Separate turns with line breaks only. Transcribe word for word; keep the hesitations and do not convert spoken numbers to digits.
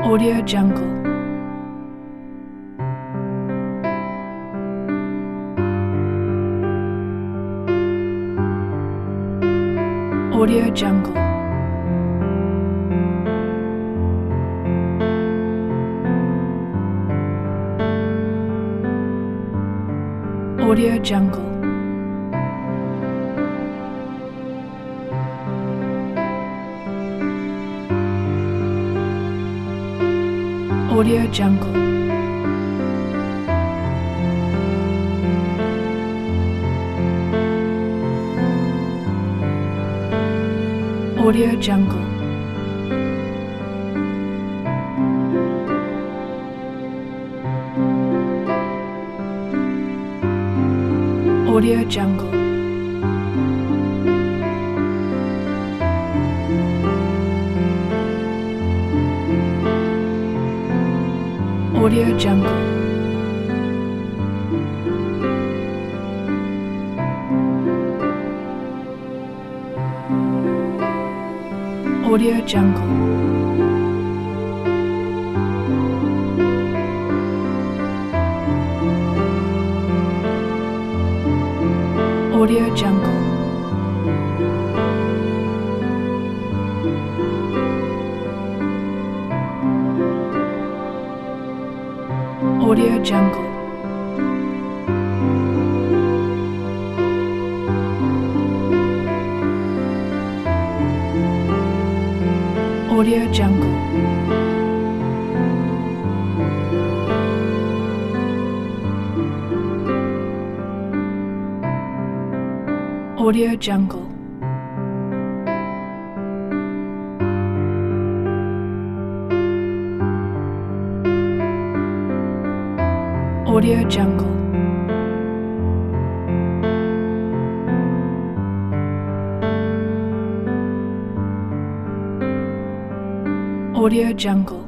Audio Jungle. Audio Jungle. Audio Jungle. Audio Jungle. Audio Jungle. Audio Jungle. Audio Jungle. Audio Jungle. Audio Jungle. Audio Jungle. Audio Jungle. Audio Jungle. Audio Jungle. Audio Jungle.